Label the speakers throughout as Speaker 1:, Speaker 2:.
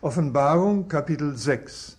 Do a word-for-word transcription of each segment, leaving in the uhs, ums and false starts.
Speaker 1: Offenbarung Kapitel sechs.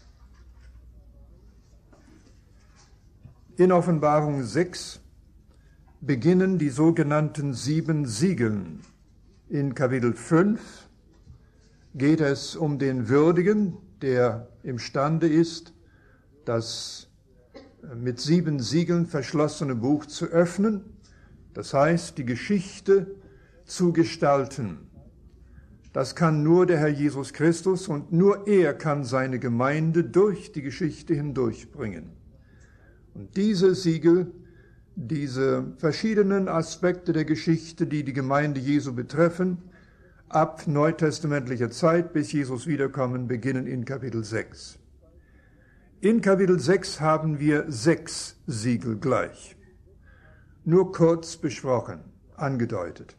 Speaker 1: In Offenbarung sechs beginnen die sogenannten sieben Siegeln. In Kapitel fünf geht es um den Würdigen, der imstande ist, das mit sieben Siegeln verschlossene Buch zu öffnen, das heißt, die Geschichte zu gestalten. Das kann nur der Herr Jesus Christus und nur er kann seine Gemeinde durch die Geschichte hindurchbringen. Und diese Siegel, diese verschiedenen Aspekte der Geschichte, die die Gemeinde Jesu betreffen, ab neutestamentlicher Zeit bis Jesus wiederkommen, beginnen in Kapitel sechs. In Kapitel sechs haben wir sechs Siegel gleich. Nur kurz besprochen, angedeutet.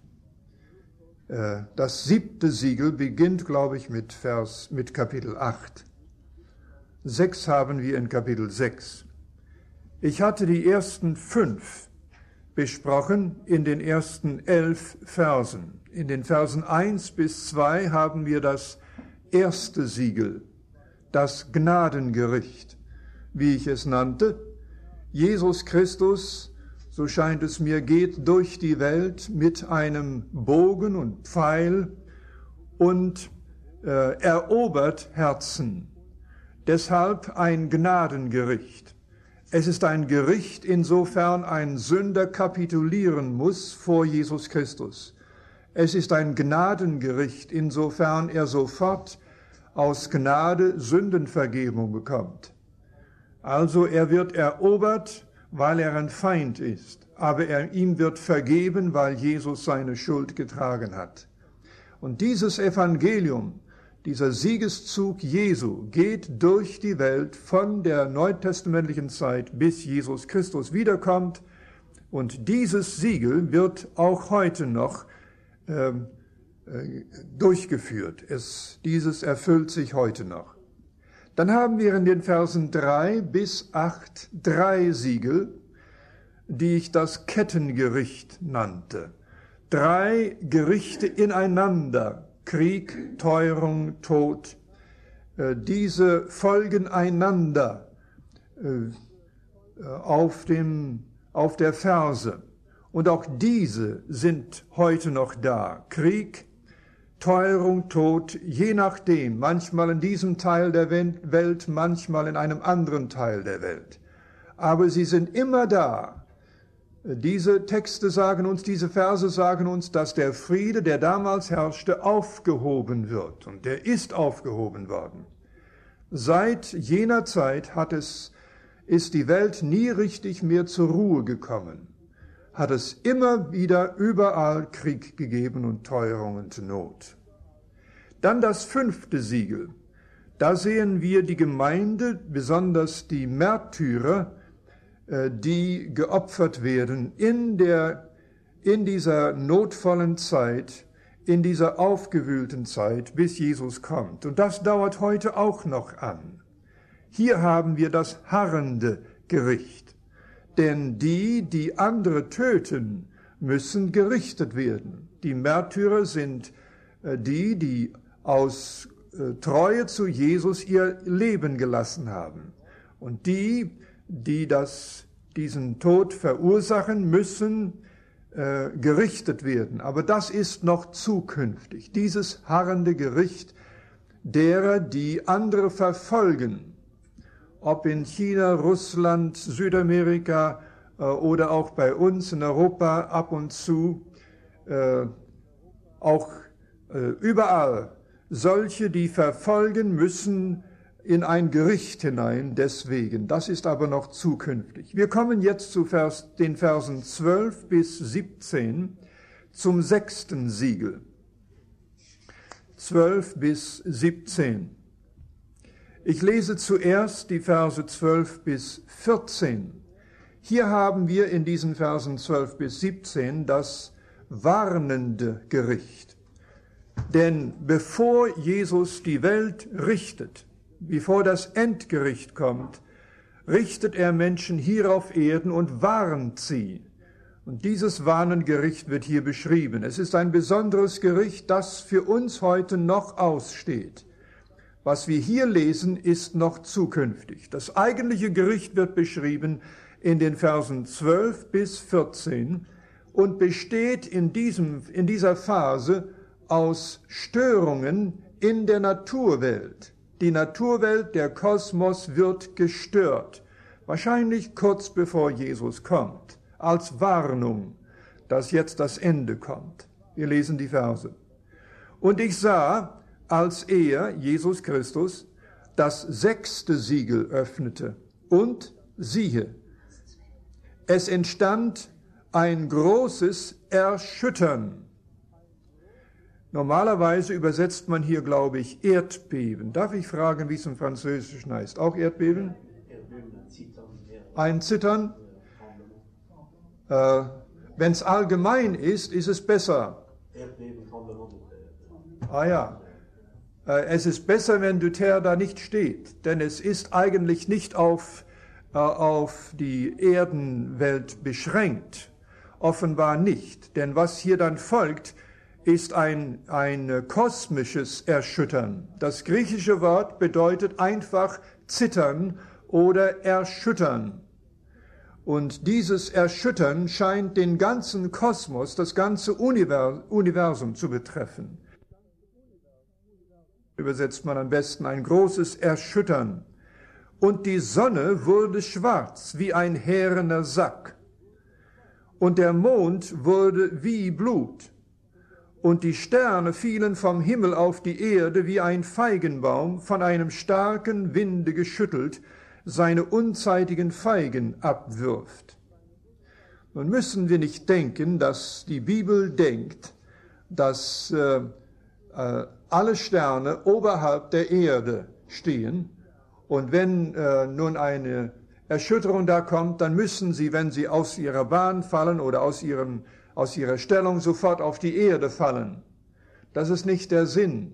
Speaker 1: Das siebte Siegel beginnt, glaube ich, mit Vers, mit Kapitel acht. Sechs haben wir in Kapitel sechs. Ich hatte die ersten fünf besprochen in den ersten elf Versen. In den Versen eins bis zwei haben wir das erste Siegel, das Gnadengericht, wie ich es nannte. Jesus Christus, so scheint es mir, geht durch die Welt mit einem Bogen und Pfeil und äh, erobert Herzen. Deshalb ein Gnadengericht. Es ist ein Gericht, insofern ein Sünder kapitulieren muss vor Jesus Christus. Es ist ein Gnadengericht, insofern er sofort aus Gnade Sündenvergebung bekommt. Also er wird erobert, weil er ein Feind ist, aber er, ihm wird vergeben, weil Jesus seine Schuld getragen hat. Und dieses Evangelium, dieser Siegeszug Jesu geht durch die Welt von der neutestamentlichen Zeit, bis Jesus Christus wiederkommt. Und dieses Siegel wird auch heute noch äh, äh, durchgeführt. Es, dieses erfüllt sich heute noch. Dann haben wir in den Versen drei bis acht drei Siegel, die ich das Kettengericht nannte. Drei Gerichte ineinander, Krieg, Teuerung, Tod. Äh, diese folgen einander äh, auf, dem, auf der Ferse. Und auch diese sind heute noch da. Krieg, Teuerung, Tod, je nachdem, manchmal in diesem Teil der Welt, manchmal in einem anderen Teil der Welt. Aber sie sind immer da. Diese Texte sagen uns, diese Verse sagen uns, dass der Friede, der damals herrschte, aufgehoben wird. Und der ist aufgehoben worden. Seit jener Zeit hat es, ist die Welt nie richtig mehr zur Ruhe gekommen. Hat es immer wieder überall Krieg gegeben und Teuerung und Not. Dann das fünfte Siegel. Da sehen wir die Gemeinde, besonders die Märtyrer, die geopfert werden in der, in dieser notvollen Zeit, in dieser aufgewühlten Zeit, bis Jesus kommt. Und das dauert heute auch noch an. Hier haben wir das harrende Gericht. Denn die, die andere töten, müssen gerichtet werden. Die Märtyrer sind äh, die, die aus äh, Treue zu Jesus ihr Leben gelassen haben. Und die, die das, diesen Tod verursachen, müssen äh, gerichtet werden. Aber das ist noch zukünftig. Dieses harrende Gericht derer, die andere verfolgen, ob in China, Russland, Südamerika äh, oder auch bei uns in Europa ab und zu, äh, auch äh, überall. Solche, die verfolgen, müssen in ein Gericht hinein, deswegen. Das ist aber noch zukünftig. Wir kommen jetzt zu Vers, den Versen zwölf bis siebzehn, zum sechsten Siegel. zwölf bis siebzehn. Ich lese zuerst die Verse zwölf bis vierzehn. Hier haben wir in diesen Versen zwölf bis siebzehn das warnende Gericht. Denn bevor Jesus die Welt richtet, bevor das Endgericht kommt, richtet er Menschen hier auf Erden und warnt sie. Und dieses Warnengericht wird hier beschrieben. Es ist ein besonderes Gericht, das für uns heute noch aussteht. Was wir hier lesen, ist noch zukünftig. Das eigentliche Gericht wird beschrieben in den Versen zwölf bis vierzehn und besteht in, diesem, in dieser Phase aus Störungen in der Naturwelt. Die Naturwelt, der Kosmos wird gestört, wahrscheinlich kurz bevor Jesus kommt, als Warnung, dass jetzt das Ende kommt. Wir lesen die Verse. Und ich sah, als er, Jesus Christus, das sechste Siegel öffnete, und siehe, es entstand ein großes Erschüttern. Normalerweise übersetzt man hier, glaube ich, Erdbeben. Darf ich fragen, wie es im Französischen heißt? Auch Erdbeben? Ein Zittern? Äh, Wenn es allgemein ist, ist es besser. Ah ja. Äh, es ist besser, wenn Luther da nicht steht, denn es ist eigentlich nicht auf, äh, auf die Erdenwelt beschränkt. Offenbar nicht, denn was hier dann folgt, ist ein, ein kosmisches Erschüttern. Das griechische Wort bedeutet einfach zittern oder erschüttern. Und dieses Erschüttern scheint den ganzen Kosmos, das ganze Universum zu betreffen. Übersetzt man am besten ein großes Erschüttern. Und die Sonne wurde schwarz wie ein härener Sack. Und der Mond wurde wie Blut. Und die Sterne fielen vom Himmel auf die Erde wie ein Feigenbaum, von einem starken Winde geschüttelt, seine unzeitigen Feigen abwirft. Nun müssen wir nicht denken, dass die Bibel denkt, dass äh, äh, alle Sterne oberhalb der Erde stehen. Und wenn äh, nun eine Erschütterung da kommt, dann müssen sie, wenn sie aus ihrer Bahn fallen oder aus ihrem aus ihrer Stellung sofort auf die Erde fallen. Das ist nicht der Sinn.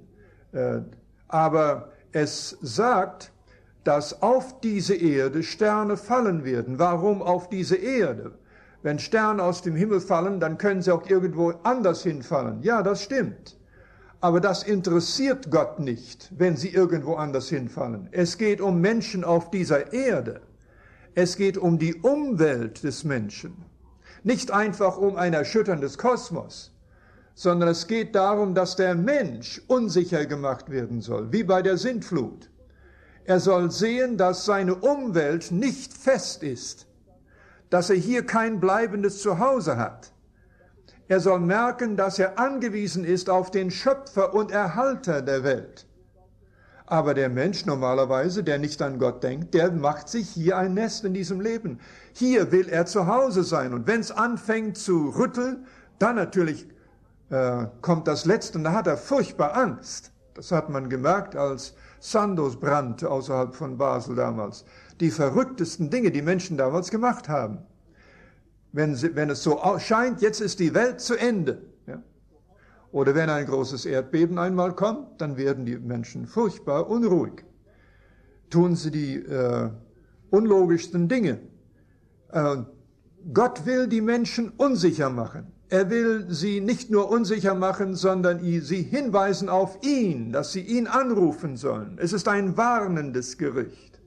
Speaker 1: Aber es sagt, dass auf diese Erde Sterne fallen werden. Warum auf diese Erde? Wenn Sterne aus dem Himmel fallen, dann können sie auch irgendwo anders hinfallen. Ja, das stimmt. Aber das interessiert Gott nicht, wenn sie irgendwo anders hinfallen. Es geht um Menschen auf dieser Erde. Es geht um die Umwelt des Menschen. Nicht einfach um ein Erschüttern des Kosmos, sondern es geht darum, dass der Mensch unsicher gemacht werden soll, wie bei der Sintflut. Er soll sehen, dass seine Umwelt nicht fest ist, dass er hier kein bleibendes Zuhause hat. Er soll merken, dass er angewiesen ist auf den Schöpfer und Erhalter der Welt. Aber der Mensch normalerweise, der nicht an Gott denkt, der macht sich hier ein Nest in diesem Leben. Hier will er zu Hause sein. Und wenn es anfängt zu rütteln, dann natürlich äh, kommt das Letzte und da hat er furchtbar Angst. Das hat man gemerkt, als Sandos brannte außerhalb von Basel damals. Die verrücktesten Dinge, die Menschen damals gemacht haben. Wenn, sie, wenn es so scheint, jetzt ist die Welt zu Ende. Ja? Oder wenn ein großes Erdbeben einmal kommt, dann werden die Menschen furchtbar unruhig. Tun sie die äh, unlogischsten Dinge. Äh, Gott will die Menschen unsicher machen. Er will sie nicht nur unsicher machen, sondern sie hinweisen auf ihn, dass sie ihn anrufen sollen. Es ist ein warnendes Gericht.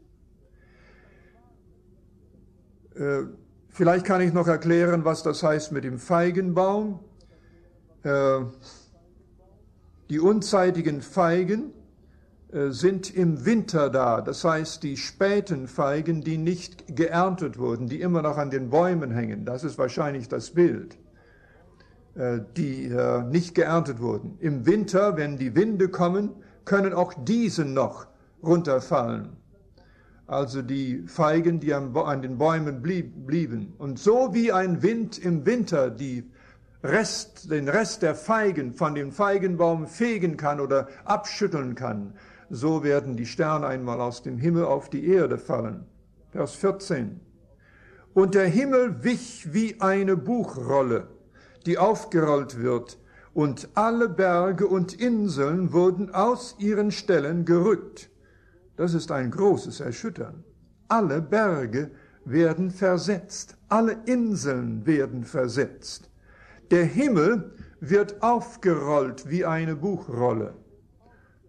Speaker 1: Äh, vielleicht kann ich noch erklären, was das heißt mit dem Feigenbaum. Äh, die unzeitigen Feigen äh, sind im Winter da, das heißt die späten Feigen, die nicht geerntet wurden, die immer noch an den Bäumen hängen, das ist wahrscheinlich das Bild, äh, die äh, nicht geerntet wurden. Im Winter, wenn die Winde kommen, können auch diese noch runterfallen. Also die Feigen, die an, an den Bäumen blieb, blieben. Und so wie ein Wind im Winter die Rest, den Rest der Feigen von dem Feigenbaum fegen kann oder abschütteln kann, so werden die Sterne einmal aus dem Himmel auf die Erde fallen. Vers vierzehn. Und der Himmel wich wie eine Buchrolle, die aufgerollt wird, und alle Berge und Inseln wurden aus ihren Stellen gerückt. Das ist ein großes Erschüttern. Alle Berge werden versetzt, alle Inseln werden versetzt. Der Himmel wird aufgerollt wie eine Buchrolle.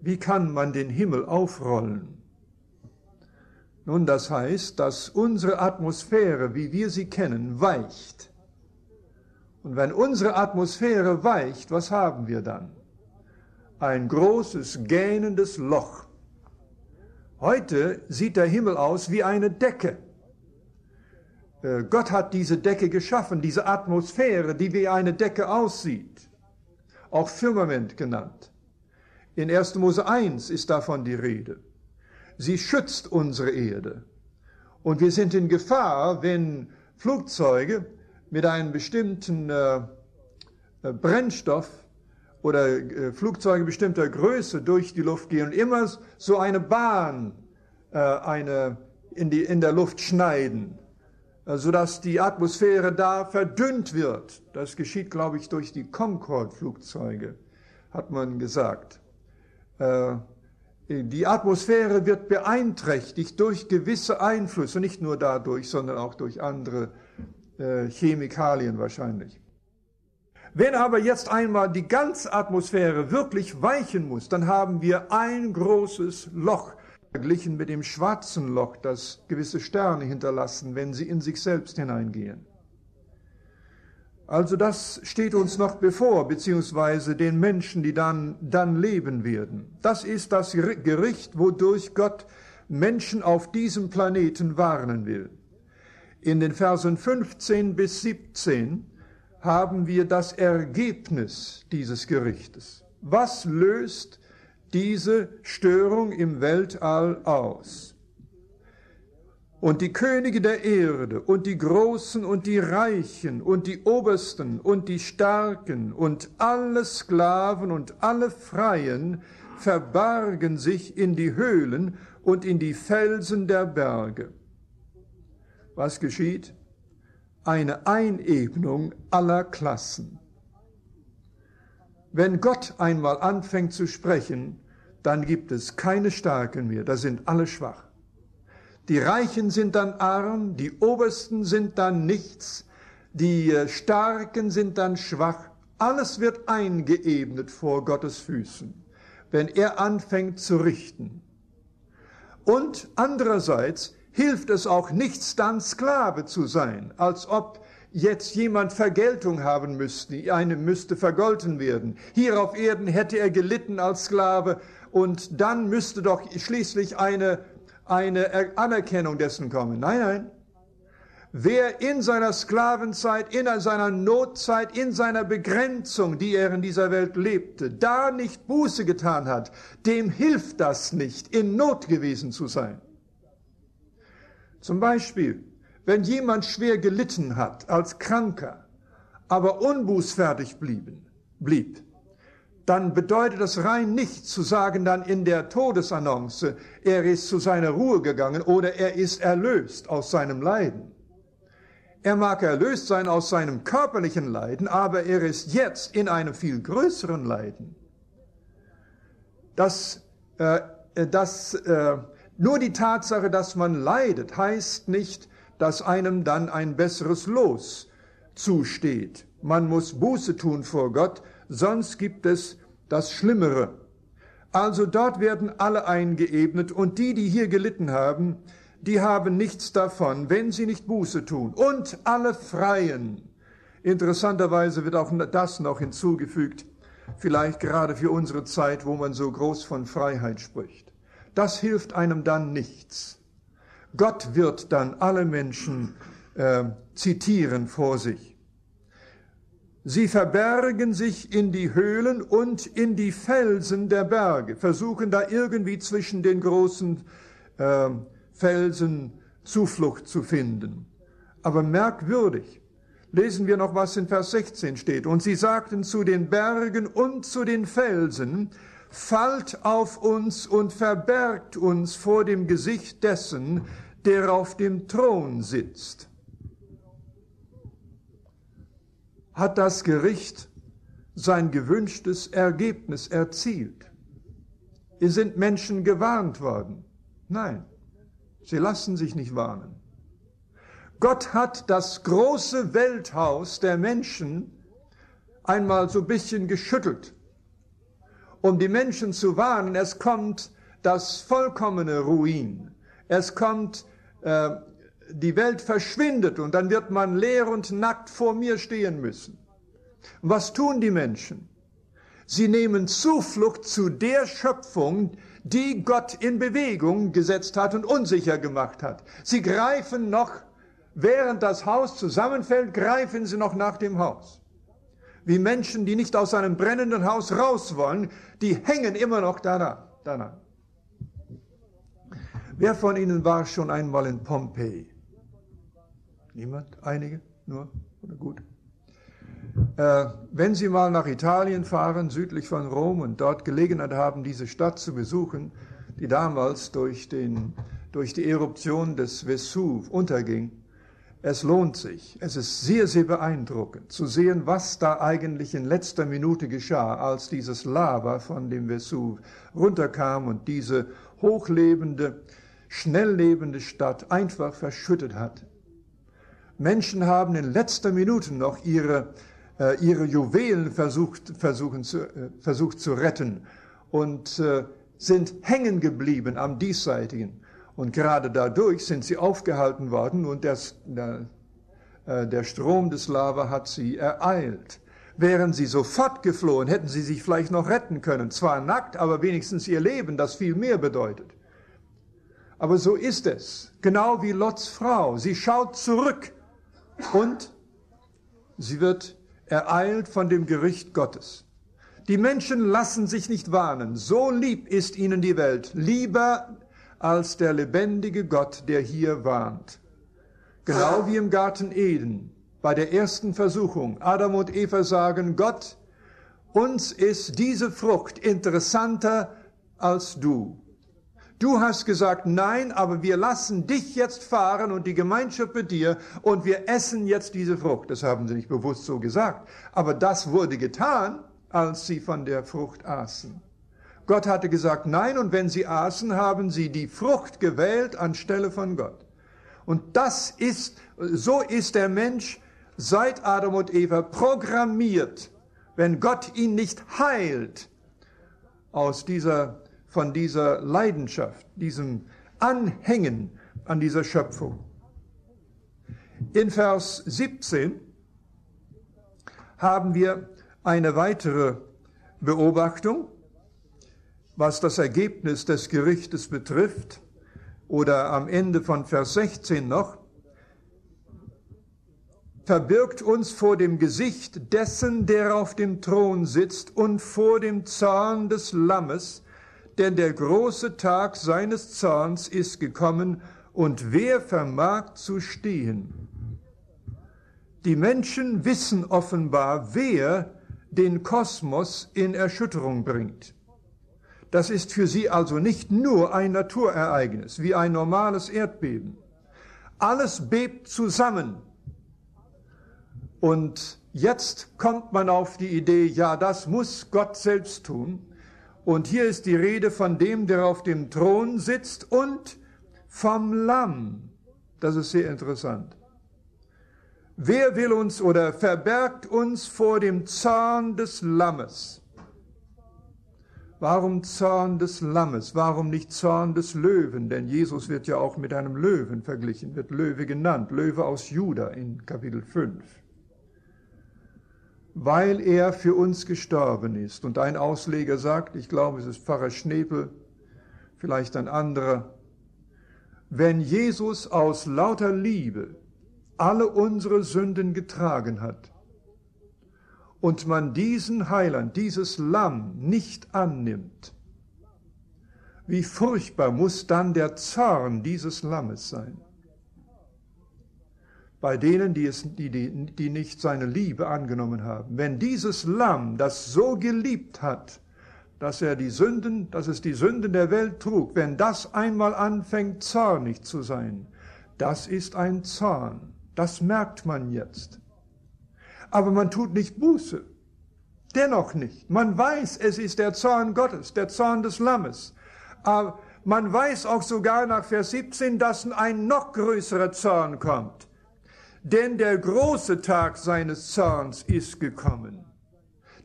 Speaker 1: Wie kann man den Himmel aufrollen? Nun, das heißt, dass unsere Atmosphäre, wie wir sie kennen, weicht. Und wenn unsere Atmosphäre weicht, was haben wir dann? Ein großes, gähnendes Loch. Heute sieht der Himmel aus wie eine Decke. Äh, Gott hat diese Decke geschaffen, diese Atmosphäre, die wie eine Decke aussieht. Auch Firmament genannt. In erster Mose eins ist davon die Rede. Sie schützt unsere Erde. Und wir sind in Gefahr, wenn Flugzeuge mit einem bestimmten äh, Brennstoff oder äh, Flugzeuge bestimmter Größe durch die Luft gehen und immer so eine Bahn äh, eine, in, die, in der Luft schneiden, äh, sodass die Atmosphäre da verdünnt wird. Das geschieht, glaube ich, durch die Concorde-Flugzeuge, hat man gesagt. Äh, Die Atmosphäre wird beeinträchtigt durch gewisse Einflüsse, nicht nur dadurch, sondern auch durch andere äh, Chemikalien wahrscheinlich. Wenn aber jetzt einmal die ganze Atmosphäre wirklich weichen muss, dann haben wir ein großes Loch, verglichen mit dem schwarzen Loch, das gewisse Sterne hinterlassen, wenn sie in sich selbst hineingehen. Also das steht uns noch bevor, beziehungsweise den Menschen, die dann, dann leben werden. Das ist das Gericht, wodurch Gott Menschen auf diesem Planeten warnen will. In den Versen fünfzehn bis siebzehn haben wir das Ergebnis dieses Gerichtes. Was löst diese Störung im Weltall aus? Und die Könige der Erde und die Großen und die Reichen und die Obersten und die Starken und alle Sklaven und alle Freien verbargen sich in die Höhlen und in die Felsen der Berge. Was geschieht? Eine Einebnung aller Klassen. Wenn Gott einmal anfängt zu sprechen, dann gibt es keine Starken mehr, da sind alle schwach. Die Reichen sind dann arm, die Obersten sind dann nichts, die Starken sind dann schwach. Alles wird eingeebnet vor Gottes Füßen, wenn er anfängt zu richten. Und andererseits hilft es auch nichts, dann Sklave zu sein, als ob jetzt jemand Vergeltung haben müsste, eine müsste vergolten werden. Hier auf Erden hätte er gelitten als Sklave und dann müsste doch schließlich eine eine Anerkennung dessen kommen. Nein, nein. Wer in seiner Sklavenzeit, in seiner Notzeit, in seiner Begrenzung, die er in dieser Welt lebte, da nicht Buße getan hat, dem hilft das nicht, in Not gewesen zu sein. Zum Beispiel, wenn jemand schwer gelitten hat als Kranker, aber unbußfertig blieben, blieb, dann bedeutet das rein nicht zu sagen dann in der Todesannonce, er ist zu seiner Ruhe gegangen oder er ist erlöst aus seinem Leiden. Er mag erlöst sein aus seinem körperlichen Leiden, aber er ist jetzt in einem viel größeren Leiden. Das, äh, das, äh, nur die Tatsache, dass man leidet, heißt nicht, dass einem dann ein besseres Los zusteht. Man muss Buße tun vor Gott, sonst gibt es das Schlimmere. Also dort werden alle eingeebnet und die, die hier gelitten haben, die haben nichts davon, wenn sie nicht Buße tun. Und alle Freien. Interessanterweise wird auch das noch hinzugefügt, vielleicht gerade für unsere Zeit, wo man so groß von Freiheit spricht. Das hilft einem dann nichts. Gott wird dann alle Menschen äh, zitieren vor sich. Sie verbergen sich in die Höhlen und in die Felsen der Berge, versuchen da irgendwie zwischen den großen äh, Felsen Zuflucht zu finden. Aber merkwürdig, lesen wir noch, was in Vers sechzehn steht. Und sie sagten zu den Bergen und zu den Felsen, fallt auf uns und verbergt uns vor dem Gesicht dessen, der auf dem Thron sitzt. Hat das Gericht sein gewünschtes Ergebnis erzielt? Sind Menschen gewarnt worden? Nein, sie lassen sich nicht warnen. Gott hat das große Welthaus der Menschen einmal so ein bisschen geschüttelt. um die Menschen zu warnen, es kommt das vollkommene Ruin. Es kommt, äh, die Welt verschwindet und dann wird man leer und nackt vor mir stehen müssen. Und was tun die Menschen? Sie nehmen Zuflucht zu der Schöpfung, die Gott in Bewegung gesetzt hat und unsicher gemacht hat. Sie greifen noch, während das Haus zusammenfällt, greifen sie noch nach dem Haus. Wie Menschen, die nicht aus einem brennenden Haus raus wollen, die hängen immer noch daran. daran. Wer von Ihnen war schon einmal in Pompeji? Niemand? Einige? Nur? Oder gut? Äh, wenn Sie mal nach Italien fahren, südlich von Rom, und dort Gelegenheit haben, diese Stadt zu besuchen, die damals durch, den, durch die Eruption des Vesuv unterging, es lohnt sich. Es ist sehr, sehr beeindruckend zu sehen, was da eigentlich in letzter Minute geschah, als dieses Lava von dem Vesuv runterkam und diese hochlebende, schnell lebende Stadt einfach verschüttet hat. Menschen haben in letzter Minute noch ihre, äh, ihre Juwelen versucht, versuchen zu, äh, versucht zu retten und äh, sind hängen geblieben am Diesseitigen. Und gerade dadurch sind sie aufgehalten worden und das, der, äh, der Strom des Lava hat sie ereilt. Wären sie sofort geflohen, hätten sie sich vielleicht noch retten können. Zwar nackt, aber wenigstens ihr Leben, das viel mehr bedeutet. Aber so ist es, genau wie Lots Frau. Sie schaut zurück und sie wird ereilt von dem Gericht Gottes. Die Menschen lassen sich nicht warnen. So lieb ist ihnen die Welt, lieber als der lebendige Gott, der hier warnt. Genau wie im Garten Eden, bei der ersten Versuchung. Adam und Eva sagen, Gott, uns ist diese Frucht interessanter als du. Du hast gesagt, nein, aber wir lassen dich jetzt fahren und die Gemeinschaft mit dir und wir essen jetzt diese Frucht. Das haben sie nicht bewusst so gesagt. Aber das wurde getan, als sie von der Frucht aßen. Gott hatte gesagt, nein, und wenn sie aßen, haben sie die Frucht gewählt anstelle von Gott. Und das ist, so ist der Mensch seit Adam und Eva programmiert, wenn Gott ihn nicht heilt aus dieser, von dieser Leidenschaft, diesem Anhängen an dieser Schöpfung. In Vers siebzehn haben wir eine weitere Beobachtung, was das Ergebnis des Gerichtes betrifft, oder am Ende von Vers sechzehn noch, verbirgt uns vor dem Gesicht dessen, der auf dem Thron sitzt, und vor dem Zorn des Lammes, denn der große Tag seines Zorns ist gekommen, und wer vermag zu stehen? Die Menschen wissen offenbar, wer den Kosmos in Erschütterung bringt. Das ist für sie also nicht nur ein Naturereignis, wie ein normales Erdbeben. Alles bebt zusammen. Und jetzt kommt man auf die Idee, ja, das muss Gott selbst tun. Und hier ist die Rede von dem, der auf dem Thron sitzt, und vom Lamm. Das ist sehr interessant. Wer will uns oder verbergt uns vor dem Zorn des Lammes? Warum Zorn des Lammes? Warum nicht Zorn des Löwen? Denn Jesus wird ja auch mit einem Löwen verglichen, wird Löwe genannt, Löwe aus Juda in Kapitel fünf. Weil er für uns gestorben ist. Und ein Ausleger sagt, ich glaube, es ist Pfarrer Schnepel, vielleicht ein anderer, wenn Jesus aus lauter Liebe alle unsere Sünden getragen hat und man diesen Heiland, dieses Lamm nicht annimmt, wie furchtbar muss dann der Zorn dieses Lammes sein? Bei denen, die, es, die, die, die nicht seine Liebe angenommen haben. Wenn dieses Lamm, das so geliebt hat, dass er die Sünden, dass es die Sünden der Welt trug, wenn das einmal anfängt, zornig zu sein, das ist ein Zorn. Das merkt man jetzt. Aber man tut nicht Buße. Dennoch nicht. Man weiß, es ist der Zorn Gottes, der Zorn des Lammes. Aber man weiß auch sogar nach Vers siebzehn, dass ein noch größerer Zorn kommt. Denn der große Tag seines Zorns ist gekommen.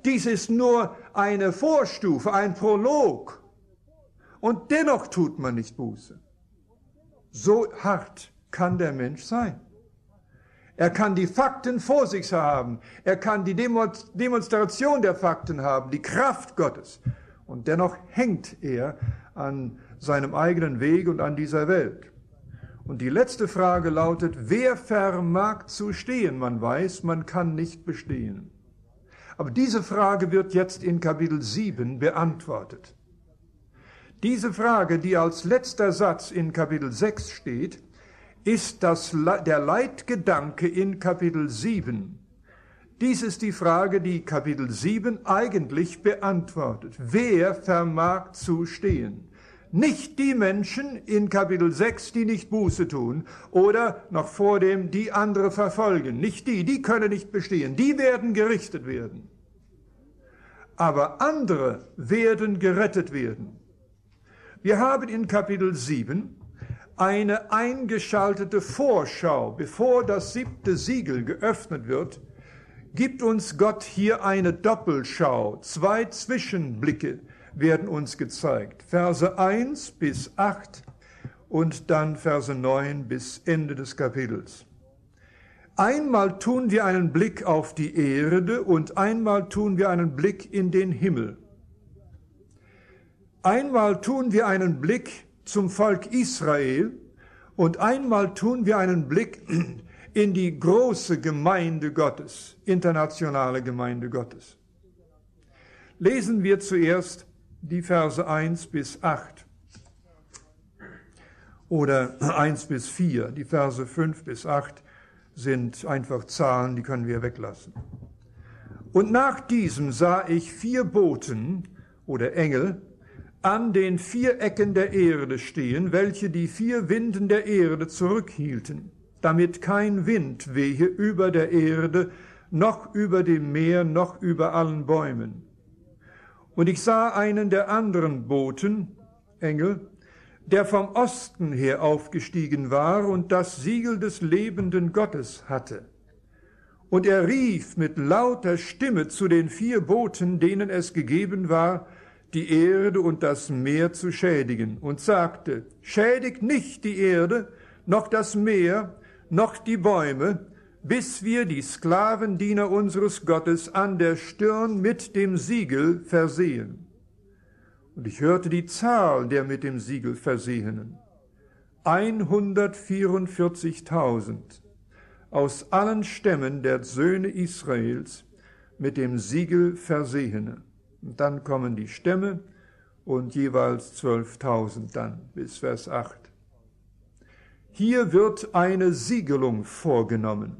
Speaker 1: Dies ist nur eine Vorstufe, ein Prolog. Und dennoch tut man nicht Buße. So hart kann der Mensch sein. Er kann die Fakten vor sich haben. Er kann die Demonstration der Fakten haben, die Kraft Gottes. Und dennoch hängt er an seinem eigenen Weg und an dieser Welt. Und die letzte Frage lautet, wer vermag zu stehen? Man weiß, man kann nicht bestehen. Aber diese Frage wird jetzt in Kapitel sieben beantwortet. Diese Frage, die als letzter Satz in Kapitel sechs steht, ist das, der Leitgedanke in Kapitel sieben. Dies ist die Frage, die Kapitel sieben eigentlich beantwortet. Wer vermag zu stehen? Nicht die Menschen in Kapitel sechs, die nicht Buße tun, oder noch vor dem, die andere verfolgen. Nicht die, die können nicht bestehen. Die werden gerichtet werden. Aber andere werden gerettet werden. Wir haben in Kapitel sieben eine eingeschaltete Vorschau. Bevor das siebte Siegel geöffnet wird, gibt uns Gott hier eine Doppelschau. Zwei Zwischenblicke werden uns gezeigt. Verse eins bis acht und dann Verse neun bis Ende des Kapitels. Einmal tun wir einen Blick auf die Erde und einmal tun wir einen Blick in den Himmel. Einmal tun wir einen Blick zum Volk Israel und einmal tun wir einen Blick in die große Gemeinde Gottes, internationale Gemeinde Gottes. Lesen wir zuerst die Verse eins bis acht oder eins bis vier. Die Verse fünf bis acht sind einfach Zahlen, die können wir weglassen. Und nach diesem sah ich vier Boten oder Engel an den vier Ecken der Erde stehen, welche die vier Winden der Erde zurückhielten, damit kein Wind wehe über der Erde, noch über dem Meer, noch über allen Bäumen. Und ich sah einen der anderen Boten, Engel, der vom Osten her aufgestiegen war und das Siegel des lebenden Gottes hatte. Und er rief mit lauter Stimme zu den vier Boten, denen es gegeben war, die Erde und das Meer zu schädigen, und sagte, schädigt nicht die Erde, noch das Meer, noch die Bäume, bis wir die Sklavendiener unseres Gottes an der Stirn mit dem Siegel versehen. Und ich hörte die Zahl der mit dem Siegel Versehenen. hundertvierundvierzigtausend aus allen Stämmen der Söhne Israels mit dem Siegel Versehene. Und dann kommen die Stämme und jeweils zwölftausend dann bis Vers acht. Hier wird eine Siegelung vorgenommen.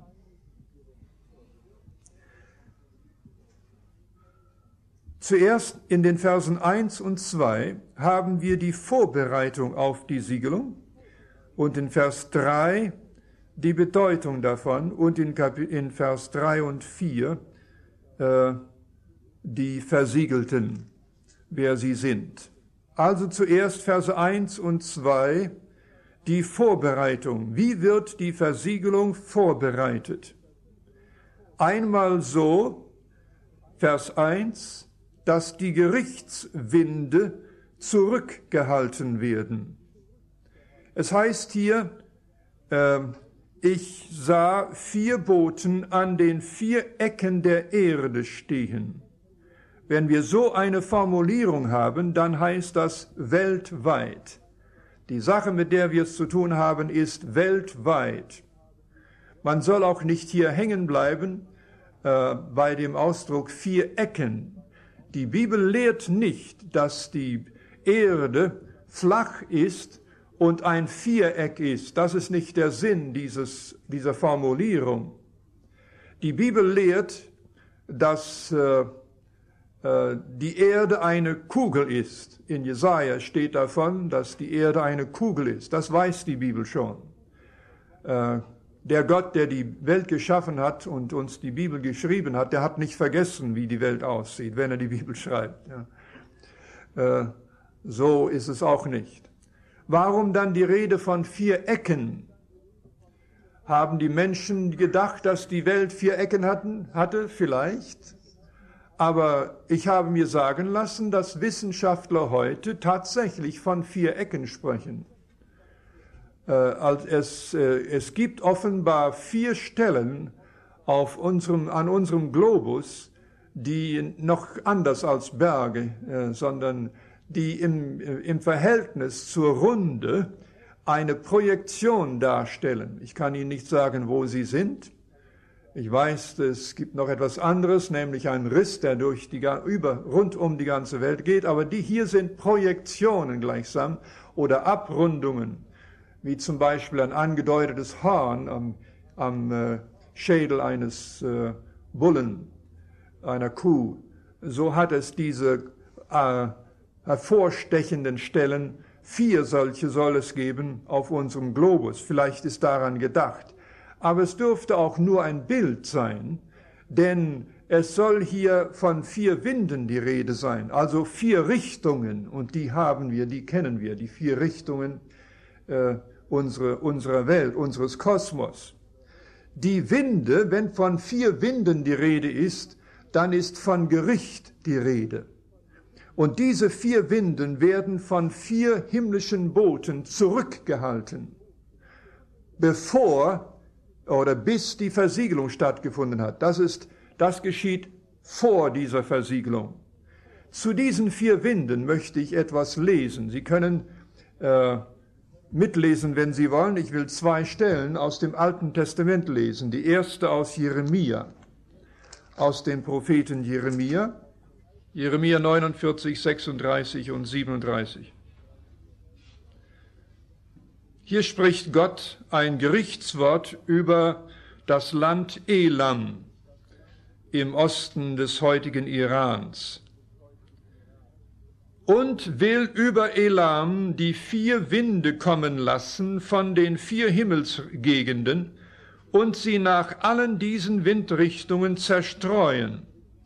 Speaker 1: Zuerst in den Versen eins und zwei haben wir die Vorbereitung auf die Siegelung und in Vers drei die Bedeutung davon und in, Kap- in Vers drei und vier äh, die Versiegelten, wer sie sind. Also zuerst Verse eins und zwei, die Vorbereitung. Wie wird die Versiegelung vorbereitet? Einmal so, Vers eins, dass die Gerichtswinde zurückgehalten werden. Es heißt hier, äh, ich sah vier Boten an den vier Ecken der Erde stehen. Wenn wir so eine Formulierung haben, dann heißt das weltweit. Die Sache, mit der wir es zu tun haben, ist weltweit. Man soll auch nicht hier hängen bleiben äh, bei dem Ausdruck vier Ecken. Die Bibel lehrt nicht, dass die Erde flach ist und ein Viereck ist. Das ist nicht der Sinn dieses, dieser Formulierung. Die Bibel lehrt, dass äh, äh, die Erde eine Kugel ist. In Jesaja steht davon, dass die Erde eine Kugel ist. Das weiß die Bibel schon. Äh, der Gott, der die Welt geschaffen hat und uns die Bibel geschrieben hat, der hat nicht vergessen, wie die Welt aussieht, wenn er die Bibel schreibt. Ja. Äh, so ist es auch nicht. Warum dann die Rede von vier Ecken? Haben die Menschen gedacht, dass die Welt vier Ecken hatten? Hatte? Vielleicht. Aber ich habe mir sagen lassen, dass Wissenschaftler heute tatsächlich von vier Ecken sprechen. Äh, also es, äh, es gibt offenbar vier Stellen auf unserem, an unserem Globus, die noch anders als Berge, äh, sondern die im, im Verhältnis zur Runde eine Projektion darstellen. Ich kann Ihnen nicht sagen, wo sie sind. Ich weiß, es gibt noch etwas anderes, nämlich einen Riss, der durch die, über, rund um die ganze Welt geht, aber die hier sind Projektionen gleichsam oder Abrundungen, wie zum Beispiel ein angedeutetes Horn am, am äh, Schädel eines äh, Bullen, einer Kuh. So hat es diese äh, hervorstechenden Stellen. Vier solche soll es geben auf unserem Globus. Vielleicht ist daran gedacht. Aber es dürfte auch nur ein Bild sein, denn es soll hier von vier Winden die Rede sein, also vier Richtungen. Und die haben wir, die kennen wir, die vier Richtungen äh, unsere, unserer Welt, unseres Kosmos. Die Winde, wenn von vier Winden die Rede ist, dann ist von Gericht die Rede. Und diese vier Winden werden von vier himmlischen Boten zurückgehalten, bevor oder bis die Versiegelung stattgefunden hat. Das ist, das geschieht vor dieser Versiegelung. Zu diesen vier Winden möchte ich etwas lesen. Sie können äh, mitlesen, wenn Sie wollen. Ich will zwei Stellen aus dem Alten Testament lesen. Die erste aus Jeremia, aus dem Propheten Jeremia. Jeremia neunundvierzig, sechsunddreißig und siebenunddreißig. Hier spricht Gott ein Gerichtswort über das Land Elam im Osten des heutigen Irans und will über Elam die vier Winde kommen lassen von den vier Himmelsgegenden und sie nach allen diesen Windrichtungen zerstreuen.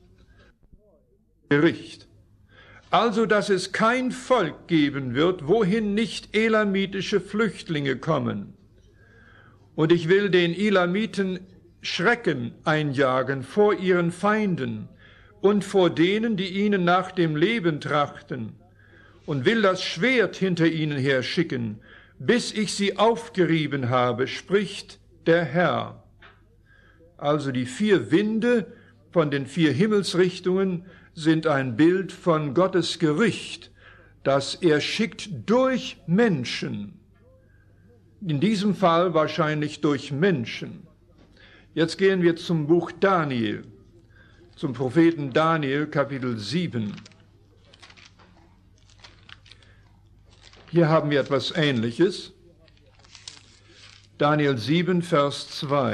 Speaker 1: Gericht. Also, dass es kein Volk geben wird, wohin nicht elamitische Flüchtlinge kommen. Und ich will den Elamiten Schrecken einjagen vor ihren Feinden und vor denen, die ihnen nach dem Leben trachten, und will das Schwert hinter ihnen her schicken, bis ich sie aufgerieben habe, spricht der Herr. Also die vier Winde von den vier Himmelsrichtungen sind ein Bild von Gottes Gericht, das er schickt durch Menschen. In diesem Fall wahrscheinlich durch Menschen. Jetzt gehen wir zum Buch Daniel, zum Propheten Daniel, Kapitel sieben. Hier haben wir etwas Ähnliches. Daniel sieben, Vers zwei.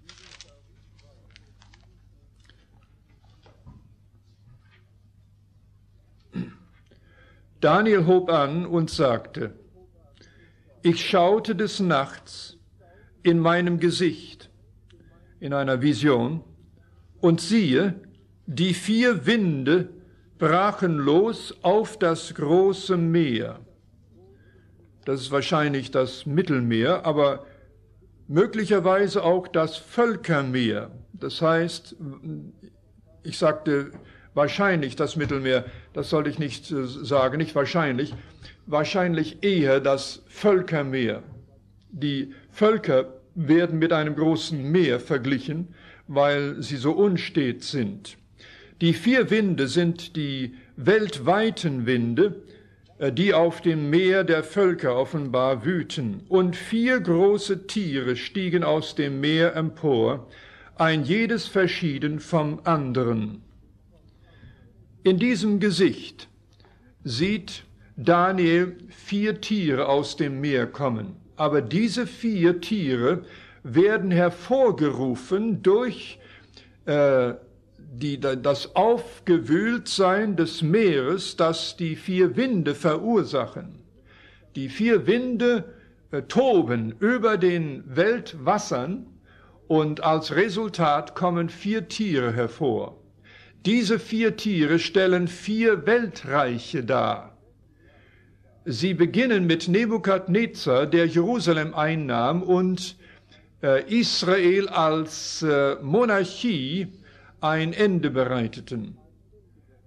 Speaker 1: Daniel hob an und sagte, ich schaute des Nachts in meinem Gesicht, in einer Vision, und siehe, die vier Winde brachen los auf das große Meer. Das ist wahrscheinlich das Mittelmeer, aber möglicherweise auch das Völkermeer. Das heißt, ich sagte, wahrscheinlich das Mittelmeer, das sollte ich nicht äh, sagen, nicht wahrscheinlich, wahrscheinlich eher das Völkermeer. Die Völker werden mit einem großen Meer verglichen, weil sie so unstet sind. Die vier Winde sind die weltweiten Winde, äh, die auf dem Meer der Völker offenbar wüten. Und vier große Tiere stiegen aus dem Meer empor, ein jedes verschieden vom anderen. In diesem Gesicht sieht Daniel vier Tiere aus dem Meer kommen. Aber diese vier Tiere werden hervorgerufen durch äh, die, das Aufgewühltsein des Meeres, das die vier Winde verursachen. Die vier Winde äh, toben über den Weltwassern und als Resultat kommen vier Tiere hervor. Diese vier Tiere stellen vier Weltreiche dar. Sie beginnen mit Nebukadnezar, der Jerusalem einnahm und äh, Israel als äh, Monarchie ein Ende bereiteten.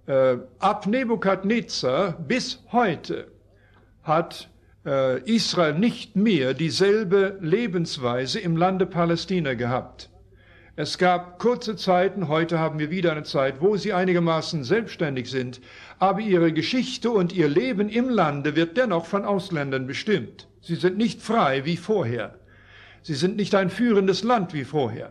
Speaker 1: äh, ab Nebukadnezar bis heute hat äh, Israel nicht mehr dieselbe Lebensweise im Lande Palästina gehabt. Es gab kurze Zeiten, heute haben wir wieder eine Zeit, wo sie einigermaßen selbstständig sind, aber ihre Geschichte und ihr Leben im Lande wird dennoch von Ausländern bestimmt. Sie sind nicht frei wie vorher. Sie sind nicht ein führendes Land wie vorher.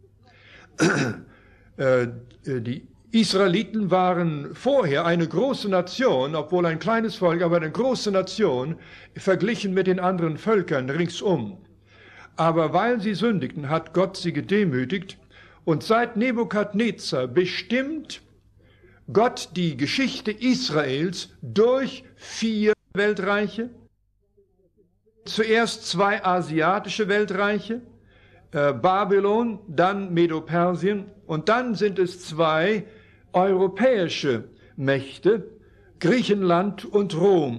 Speaker 1: äh, die Israeliten waren vorher eine große Nation, obwohl ein kleines Volk, aber eine große Nation, verglichen mit den anderen Völkern ringsum. Aber weil sie sündigten, hat Gott sie gedemütigt, und seit Nebukadnezar bestimmt Gott die Geschichte Israels durch vier Weltreiche. Zuerst zwei asiatische Weltreiche, äh, Babylon, dann Medo-Persien, und dann sind es zwei europäische Mächte, Griechenland und Rom.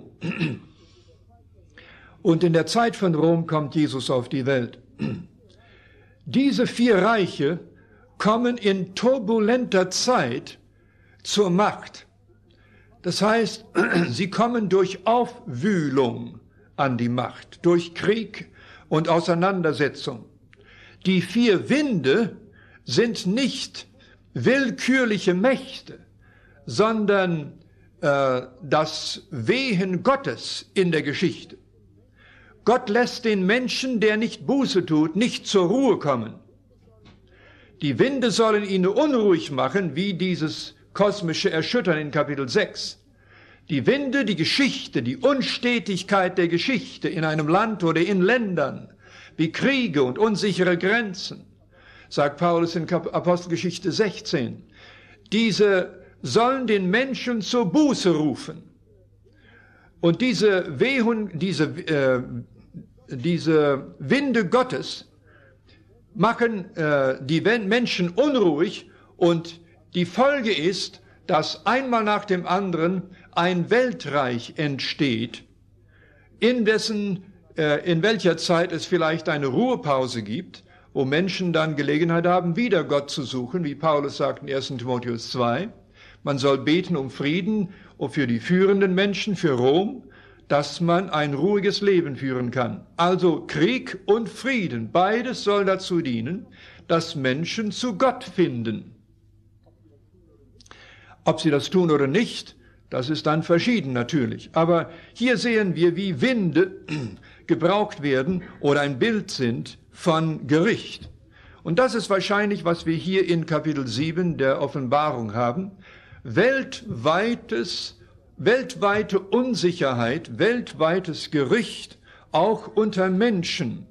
Speaker 1: Und in der Zeit von Rom kommt Jesus auf die Welt. Diese vier Reiche kommen in turbulenter Zeit zur Macht. Das heißt, sie kommen durch Aufwühlung an die Macht, durch Krieg und Auseinandersetzung. Die vier Winde sind nicht willkürliche Mächte, sondern äh, das Wehen Gottes in der Geschichte. Gott lässt den Menschen, der nicht Buße tut, nicht zur Ruhe kommen. Die Winde sollen ihn unruhig machen, wie dieses kosmische Erschüttern in Kapitel sechs. Die Winde, die Geschichte, die Unstetigkeit der Geschichte in einem Land oder in Ländern, wie Kriege und unsichere Grenzen, sagt Paulus in Apostelgeschichte sechzehn. Diese sollen den Menschen zur Buße rufen. Und diese Wehen, diese, äh, diese Winde Gottes machen äh, die Menschen unruhig, und die Folge ist, dass einmal nach dem anderen ein Weltreich entsteht, in dessen, äh, in welcher Zeit es vielleicht eine Ruhepause gibt, wo Menschen dann Gelegenheit haben, wieder Gott zu suchen, wie Paulus sagt in ersten Timotheus zwei. Man soll beten um Frieden und für die führenden Menschen, für Rom, dass man ein ruhiges Leben führen kann. Also Krieg und Frieden, beides soll dazu dienen, dass Menschen zu Gott finden. Ob sie das tun oder nicht, das ist dann verschieden natürlich. Aber hier sehen wir, wie Winde gebraucht werden oder ein Bild sind von Gericht. Und das ist wahrscheinlich, was wir hier in Kapitel sieben der Offenbarung haben. Weltweites, weltweite Unsicherheit, weltweites Gericht, auch unter Menschen.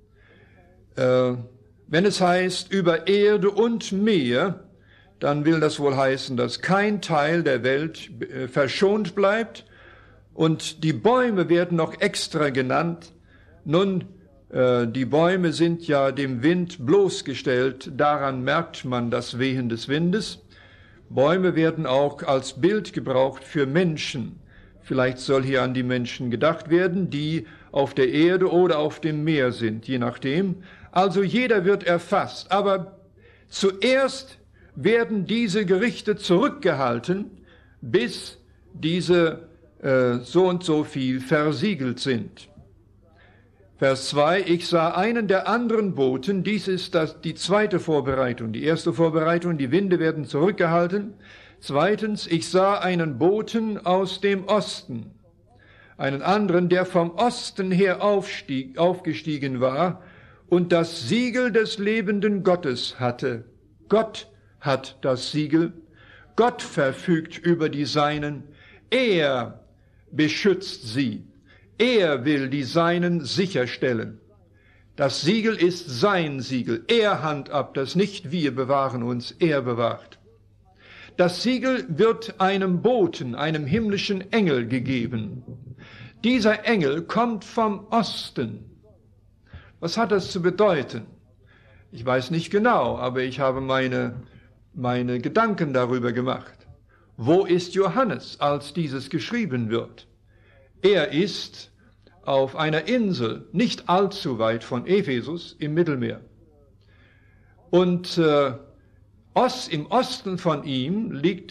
Speaker 1: Äh, wenn es heißt, über Erde und Meer, dann will das wohl heißen, dass kein Teil der Welt äh, verschont bleibt. Und die Bäume werden noch extra genannt. Nun, äh, die Bäume sind ja dem Wind bloßgestellt, daran merkt man das Wehen des Windes. Bäume werden auch als Bild gebraucht für Menschen. Vielleicht soll hier an die Menschen gedacht werden, die auf der Erde oder auf dem Meer sind, je nachdem. Also jeder wird erfasst. Aber zuerst werden diese Gerichte zurückgehalten, bis diese äh, so und so viel versiegelt sind. Vers zwei, ich sah einen der anderen Boten, dies ist das, die zweite Vorbereitung. Die erste Vorbereitung, die Winde werden zurückgehalten. Zweitens, ich sah einen Boten aus dem Osten, einen anderen, der vom Osten her aufstieg, aufgestiegen war und das Siegel des lebenden Gottes hatte. Gott hat das Siegel, Gott verfügt über die Seinen, er beschützt sie. Er will die Seinen sicherstellen. Das Siegel ist sein Siegel. Er handhabt das, nicht wir bewahren uns, er bewahrt. Das Siegel wird einem Boten, einem himmlischen Engel gegeben. Dieser Engel kommt vom Osten. Was hat das zu bedeuten? Ich weiß nicht genau, aber ich habe meine, meine Gedanken darüber gemacht. Wo ist Johannes, als dieses geschrieben wird? Er ist auf einer Insel, nicht allzu weit von Ephesus, im Mittelmeer. Und äh, Ost, im Osten von ihm liegt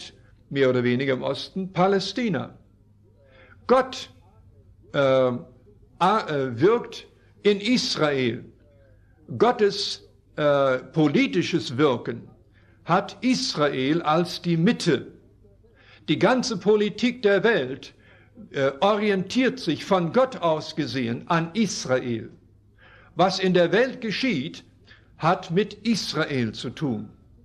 Speaker 1: mehr oder weniger im Osten, Palästina. Gott äh, äh, wirkt in Israel. Gottes äh, politisches Wirken hat Israel als die Mitte. Die ganze Politik der Welt äh, orientiert sich von Gott aus gesehen an Israel. Was in der Welt geschieht, hat mit Israel zu tun.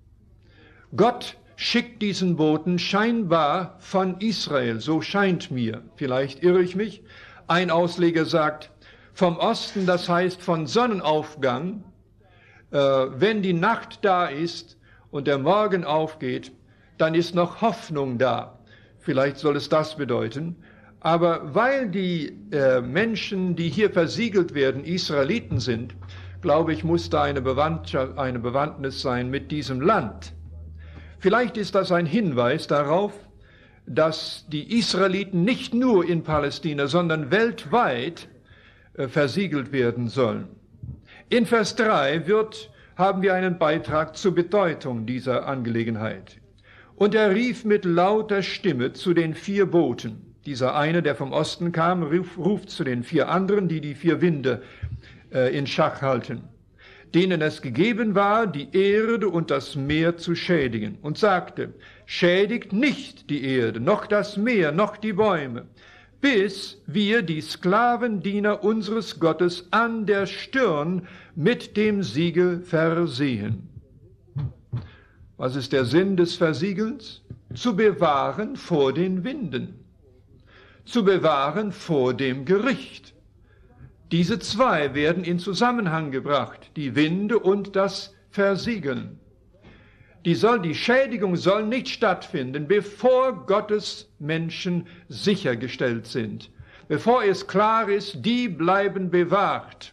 Speaker 1: Gott schickt diesen Boten scheinbar von Israel, so scheint mir, vielleicht irre ich mich. Ein Ausleger sagt, vom Osten, das heißt von Sonnenaufgang, äh, wenn die Nacht da ist und der Morgen aufgeht, dann ist noch Hoffnung da. Vielleicht soll es das bedeuten. Aber weil die äh, Menschen, die hier versiegelt werden, Israeliten sind, glaube ich, muss da eine Bewandtnis, eine Bewandtnis sein mit diesem Land. Vielleicht ist das ein Hinweis darauf, dass die Israeliten nicht nur in Palästina, sondern weltweit äh, versiegelt werden sollen. In Vers drei wird, haben wir einen Beitrag zur Bedeutung dieser Angelegenheit. Und er rief mit lauter Stimme zu den vier Boten. Dieser eine, der vom Osten kam, ruf, ruft zu den vier anderen, die die vier Winde äh, in Schach halten, denen es gegeben war, die Erde und das Meer zu schädigen, und sagte, schädigt nicht die Erde, noch das Meer, noch die Bäume, bis wir die Sklavendiener unseres Gottes an der Stirn mit dem Siegel versehen. Was ist der Sinn des Versiegelns? Zu bewahren vor den Winden, zu bewahren vor dem Gericht. Diese zwei werden in Zusammenhang gebracht, die Winde und das Versiegeln. Die, soll, die Schädigung soll nicht stattfinden, bevor Gottes Menschen sichergestellt sind, bevor es klar ist, die bleiben bewahrt.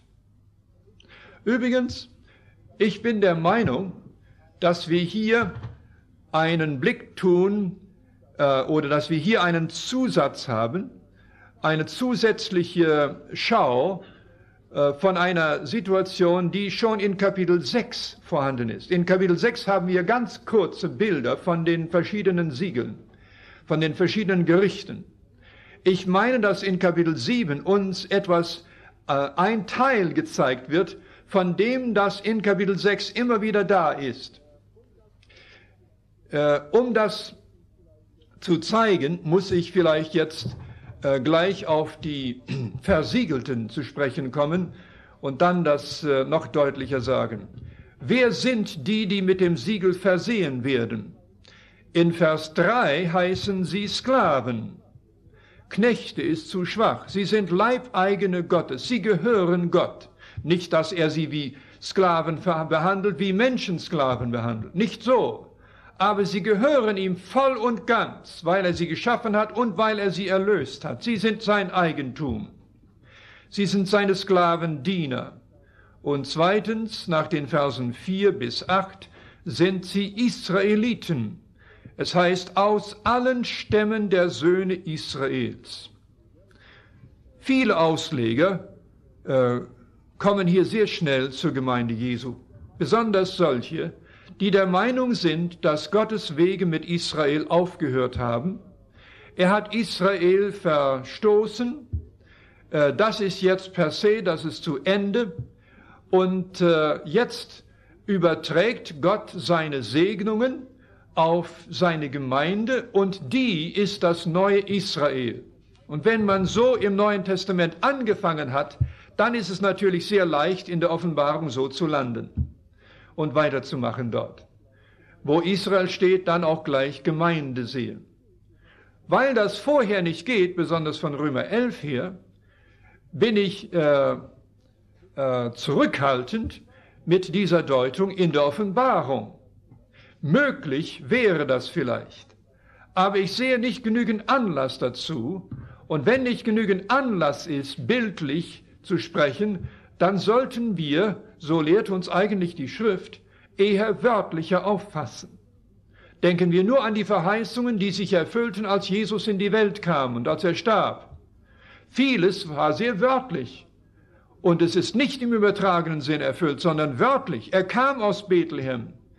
Speaker 1: Übrigens, ich bin der Meinung, dass wir hier einen Blick tun äh, oder dass wir hier einen Zusatz haben, eine zusätzliche Schau äh, von einer Situation, die schon in Kapitel sechs vorhanden ist. In Kapitel sechs haben wir ganz kurze Bilder von den verschiedenen Siegeln, von den verschiedenen Gerichten. Ich meine, dass in Kapitel sieben uns etwas, äh, ein Teil gezeigt wird, von dem, das in Kapitel sechs immer wieder da ist. Äh, um das zu zeigen, muss ich vielleicht jetzt äh, gleich auf die Versiegelten zu sprechen kommen und dann das äh, noch deutlicher sagen. Wer sind die, die mit dem Siegel versehen werden? In Vers drei heißen sie Sklaven. Knechte ist zu schwach. Sie sind Leibeigene Gottes. Sie gehören Gott. Nicht, dass er sie wie Sklaven behandelt, wie Menschensklaven behandelt. Nicht so. Aber sie gehören ihm voll und ganz, weil er sie geschaffen hat und weil er sie erlöst hat. Sie sind sein Eigentum. Sie sind seine Sklavendiener. Und zweitens, nach den Versen vier bis acht, sind sie Israeliten. Es heißt, aus allen Stämmen der Söhne Israels. Viele Ausleger äh, kommen hier sehr schnell zur Gemeinde Jesu, besonders solche, die der Meinung sind, dass Gottes Wege mit Israel aufgehört haben. Er hat Israel verstoßen, äh, das ist jetzt per se, das ist zu Ende, und äh, jetzt überträgt Gott seine Segnungen auf seine Gemeinde, und die ist das neue Israel. Und wenn man so im Neuen Testament angefangen hat, dann ist es natürlich sehr leicht, in der Offenbarung so zu landen und weiterzumachen dort. Wo Israel steht, dann auch gleich Gemeinde sehen. Weil das vorher nicht geht, besonders von Römer elf her, bin ich äh, äh, zurückhaltend mit dieser Deutung in der Offenbarung. Möglich wäre das vielleicht, aber ich sehe nicht genügend Anlass dazu, und wenn nicht genügend Anlass ist, bildlich zu sprechen, dann sollten wir, so lehrt uns eigentlich die Schrift, eher wörtlicher auffassen. Denken wir nur an die Verheißungen, die sich erfüllten, als Jesus in die Welt kam und als er starb. Vieles war sehr wörtlich, und es ist nicht im übertragenen Sinn erfüllt, sondern wörtlich. Er kam aus Bethlehem.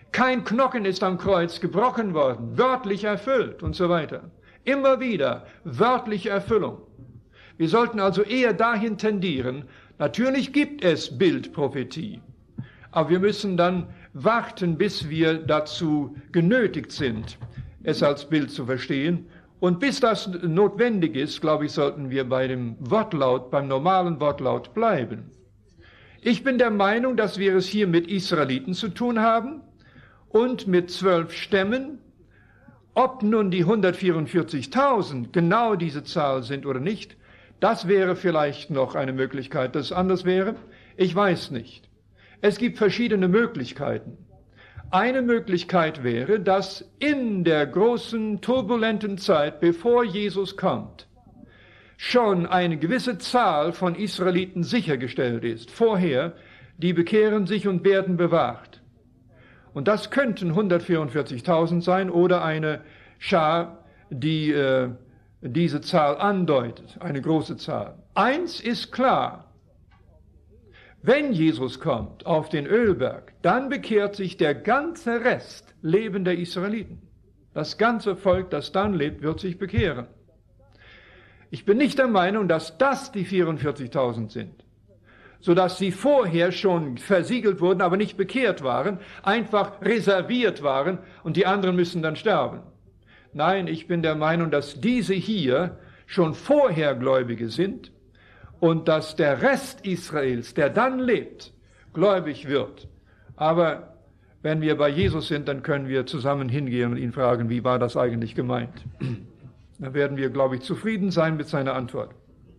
Speaker 1: Kein Knochen ist am Kreuz gebrochen worden, wörtlich erfüllt und so weiter. Immer wieder wörtliche Erfüllung. Wir sollten also eher dahin tendieren, natürlich gibt es Bildprophetie, aber wir müssen dann warten, bis wir dazu genötigt sind, es als Bild zu verstehen. Und bis das notwendig ist, glaube ich, sollten wir bei dem Wortlaut, beim normalen Wortlaut bleiben. Ich bin der Meinung, dass wir es hier mit Israeliten zu tun haben und mit zwölf Stämmen. Ob nun die hundertvierundvierzigtausend genau diese Zahl sind oder nicht, das wäre vielleicht noch eine Möglichkeit, dass es anders wäre. Ich weiß nicht. Es gibt verschiedene Möglichkeiten. Eine Möglichkeit wäre, dass in der großen turbulenten Zeit, bevor Jesus kommt, schon eine gewisse Zahl von Israeliten sichergestellt ist. Vorher, die bekehren sich und werden bewahrt. Und das könnten hundertvierundvierzigtausend sein oder eine Schar, die äh, diese Zahl andeutet, eine große Zahl. Eins ist klar. Wenn Jesus kommt auf den Ölberg, dann bekehrt sich der ganze Rest lebender Israeliten. Das ganze Volk, das dann lebt, wird sich bekehren. Ich bin nicht der Meinung, dass das die vierundvierzigtausend sind, sodass sie vorher schon versiegelt wurden, aber nicht bekehrt waren, einfach reserviert waren und die anderen müssen dann sterben. Nein, ich bin der Meinung, dass diese hier schon vorher Gläubige sind und dass der Rest Israels, der dann lebt, gläubig wird. Aber wenn wir bei Jesus sind, dann können wir zusammen hingehen und ihn fragen, wie war das eigentlich gemeint? Dann werden wir, glaube ich, zufrieden sein mit seiner Antwort.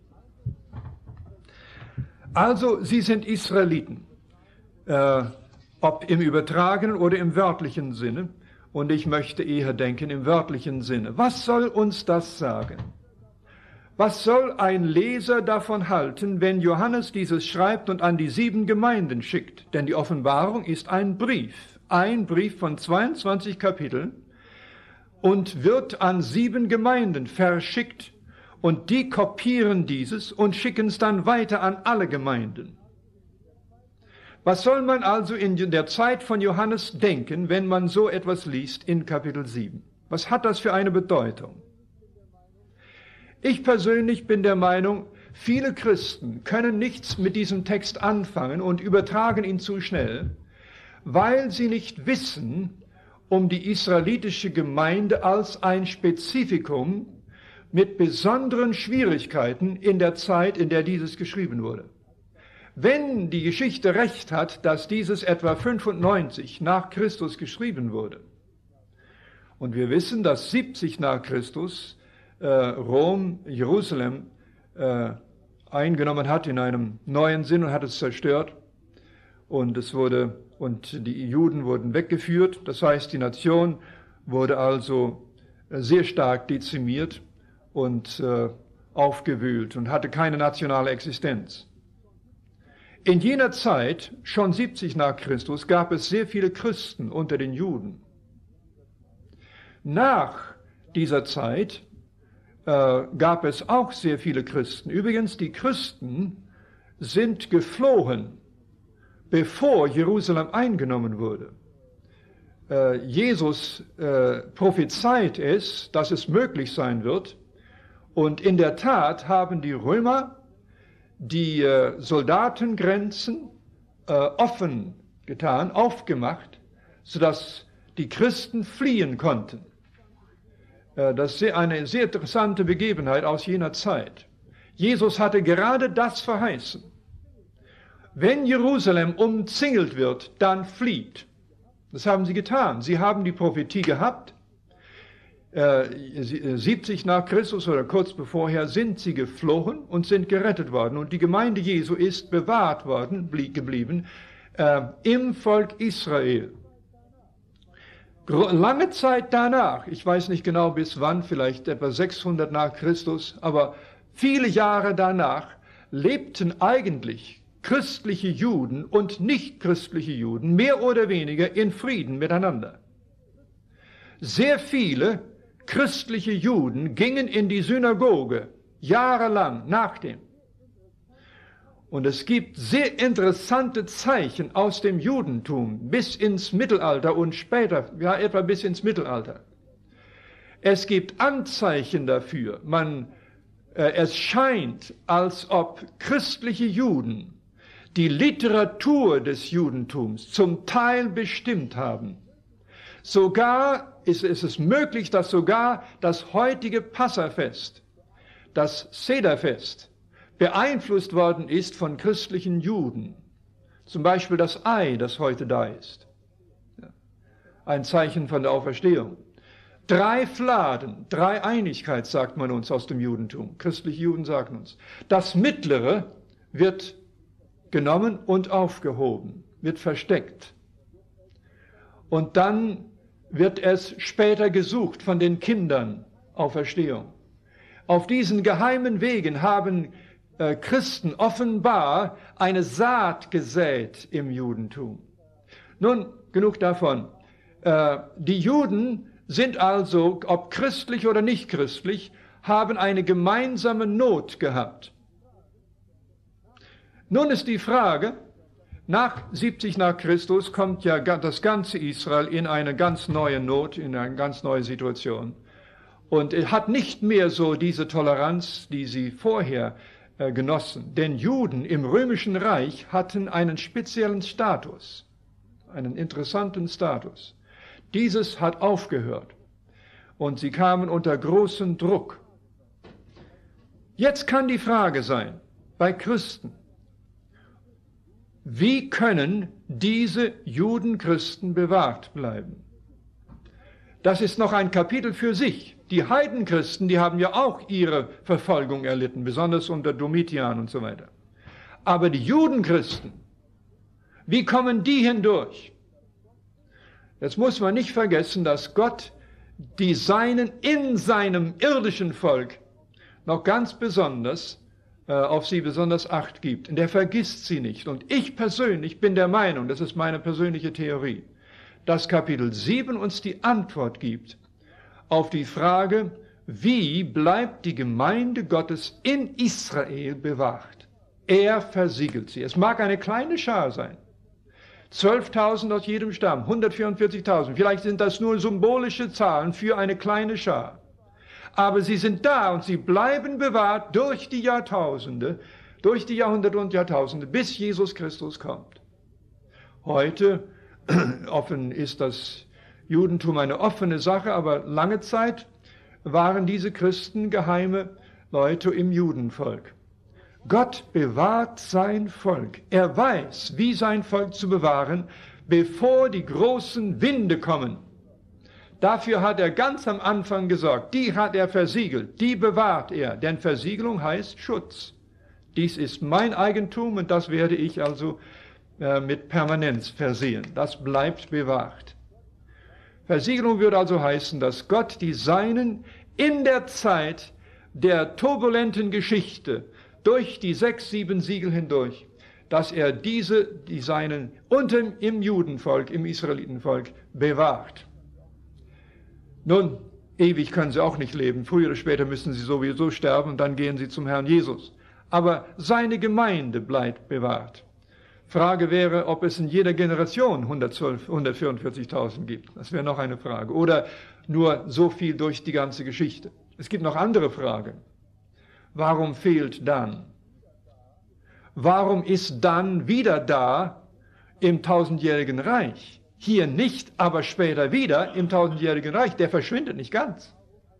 Speaker 1: Also, sie sind Israeliten, äh, ob im übertragenen oder im wörtlichen Sinne. Und ich möchte eher denken im wörtlichen Sinne. Was soll uns das sagen? Was soll ein Leser davon halten, wenn Johannes dieses schreibt und an die sieben Gemeinden schickt? Denn die Offenbarung ist ein Brief, ein Brief von zweiundzwanzig Kapiteln und wird an sieben Gemeinden verschickt und die kopieren dieses und schicken es dann weiter an alle Gemeinden. Was soll man also in der Zeit von Johannes denken, wenn man so etwas liest in Kapitel sieben? Was hat das für eine Bedeutung? Ich persönlich bin der Meinung, viele Christen können nichts mit diesem Text anfangen und übertragen ihn zu schnell, weil sie nicht wissen um die israelitische Gemeinde als ein Spezifikum mit besonderen Schwierigkeiten in der Zeit, in der dieses geschrieben wurde. Wenn die Geschichte recht hat, dass dieses etwa fünfundneunzig nach Christus geschrieben wurde, und wir wissen, dass siebzig nach Christus äh, Rom, Jerusalem äh, eingenommen hat in einem neuen Sinn und hat es zerstört, und es wurde und die Juden wurden weggeführt. Das heißt, die Nation wurde also sehr stark dezimiert und äh, aufgewühlt und hatte keine nationale Existenz. In jener Zeit, schon siebzig nach Christus, gab es sehr viele Christen unter den Juden. Nach dieser Zeit äh, gab es auch sehr viele Christen. Übrigens, die Christen sind geflohen, bevor Jerusalem eingenommen wurde. Äh, Jesus äh, prophezeit es, dass es möglich sein wird. Und in der Tat haben die Römer die äh, Soldatengrenzen äh, offen getan, aufgemacht, sodass die Christen fliehen konnten. Äh, das ist eine sehr interessante Begebenheit aus jener Zeit. Jesus hatte gerade das verheißen. Wenn Jerusalem umzingelt wird, dann flieht. Das haben sie getan. Sie haben die Prophetie gehabt. Äh, siebzig nach Christus oder kurz bevorher sind sie geflohen und sind gerettet worden. Und die Gemeinde Jesu ist bewahrt worden, blieb geblieben, äh, im Volk Israel. Lange Zeit danach, ich weiß nicht genau bis wann, vielleicht etwa sechshundert nach Christus, aber viele Jahre danach lebten eigentlich christliche Juden und nicht-christliche Juden mehr oder weniger in Frieden miteinander. Sehr viele christliche Juden gingen in die Synagoge jahrelang nach dem. Und es gibt sehr interessante Zeichen aus dem Judentum bis ins Mittelalter und später, ja etwa bis ins Mittelalter. Es gibt Anzeichen dafür. Man, äh, es scheint, als ob christliche Juden die Literatur des Judentums zum Teil bestimmt haben. Sogar ist, ist es möglich, dass sogar das heutige Passafest, das Sederfest, beeinflusst worden ist von christlichen Juden. Zum Beispiel das Ei, das heute da ist. Ein Zeichen von der Auferstehung. Drei Fladen, Dreieinigkeit, sagt man uns aus dem Judentum. Christliche Juden sagen uns. Das Mittlere wird genommen und aufgehoben, wird versteckt. Und dann wird es später gesucht von den Kindern, Auferstehung. Auf diesen geheimen Wegen haben äh, Christen offenbar eine Saat gesät im Judentum. Nun, genug davon. Äh, die Juden sind also, ob christlich oder nicht christlich, haben eine gemeinsame Not gehabt. Nun ist die Frage, nach siebzig nach Christus kommt ja das ganze Israel in eine ganz neue Not, in eine ganz neue Situation. Und er hat nicht mehr so diese Toleranz, die sie vorher äh, genossen. Denn Juden im Römischen Reich hatten einen speziellen Status, einen interessanten Status. Dieses hat aufgehört und sie kamen unter großen Druck. Jetzt kann die Frage sein, bei Christen, wie können diese Judenchristen bewahrt bleiben? Das ist noch ein Kapitel für sich. Die Heidenchristen, die haben ja auch ihre Verfolgung erlitten, besonders unter Domitian und so weiter. Aber die Judenchristen, wie kommen die hindurch? Jetzt muss man nicht vergessen, dass Gott die Seinen in seinem irdischen Volk noch ganz besonders äh, auf sie besonders Acht gibt. Und er vergisst sie nicht. Und ich persönlich bin der Meinung, das ist meine persönliche Theorie, dass Kapitel sieben uns die Antwort gibt auf die Frage, wie bleibt die Gemeinde Gottes in Israel bewahrt? Er versiegelt sie. Es mag eine kleine Schar sein. zwölftausend aus jedem Stamm, hundertvierundvierzigtausend. Vielleicht sind das nur symbolische Zahlen für eine kleine Schar. Aber sie sind da und sie bleiben bewahrt durch die Jahrtausende, durch die Jahrhunderte und Jahrtausende, bis Jesus Christus kommt. Heute offen ist das Judentum eine offene Sache, aber lange Zeit waren diese Christen geheime Leute im Judenvolk. Gott bewahrt sein Volk. Er weiß, wie sein Volk zu bewahren, bevor die großen Winde kommen. Dafür hat er ganz am Anfang gesorgt. Die hat er versiegelt, die bewahrt er. Denn Versiegelung heißt Schutz. Dies ist mein Eigentum und das werde ich also äh, mit Permanenz versehen. Das bleibt bewahrt. Versiegelung würde also heißen, dass Gott die Seinen in der Zeit der turbulenten Geschichte durch die sechs, sieben Siegel hindurch, dass er diese, die Seinen unten im Judenvolk, im Israelitenvolk bewahrt. Nun, ewig können sie auch nicht leben. Früher oder später müssen sie sowieso sterben und dann gehen sie zum Herrn Jesus. Aber seine Gemeinde bleibt bewahrt. Frage wäre, ob es in jeder Generation hundertzwölf, hundertvierundvierzigtausend gibt. Das wäre noch eine Frage. Oder nur so viel durch die ganze Geschichte. Es gibt noch andere Fragen. Warum fehlt dann? Warum ist dann wieder da im tausendjährigen Reich? Hier nicht, aber später wieder im tausendjährigen Reich. Der verschwindet nicht ganz.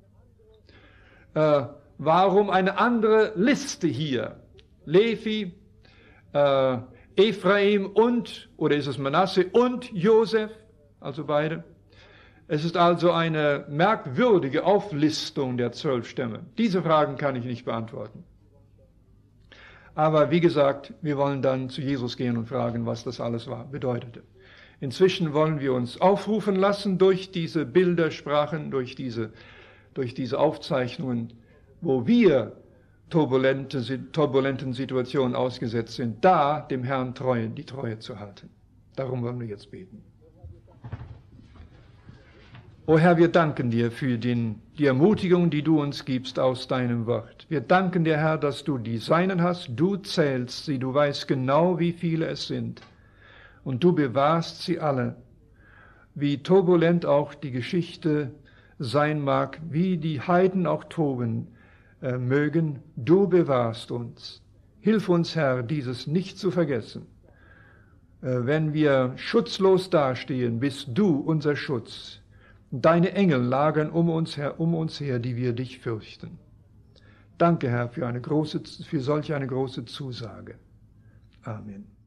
Speaker 1: Äh, warum eine andere Liste hier? Levi, äh, Ephraim und, oder ist es Manasse und Josef, also beide. Es ist also eine merkwürdige Auflistung der zwölf Stämme. Diese Fragen kann ich nicht beantworten. Aber wie gesagt, wir wollen dann zu Jesus gehen und fragen, was das alles war, bedeutete. Inzwischen wollen wir uns aufrufen lassen durch diese Bildersprachen, durch diese, durch diese Aufzeichnungen, wo wir turbulente, turbulenten Situationen ausgesetzt sind, da dem Herrn Treue, die Treue zu halten. Darum wollen wir jetzt beten. O Herr, wir danken dir für den, die Ermutigung, die du uns gibst aus deinem Wort. Wir danken dir, Herr, dass du die Seinen hast. Du zählst sie, du weißt genau, wie viele es sind. Und du bewahrst sie alle. Wie turbulent auch die Geschichte sein mag, wie die Heiden auch toben äh, mögen, du bewahrst uns. Hilf uns, Herr, dieses nicht zu vergessen. Äh, wenn wir schutzlos dastehen, bist du unser Schutz. Deine Engel lagern um uns her, um uns her, die wir dich fürchten. Danke, Herr, für eine große, für solch eine große Zusage. Amen.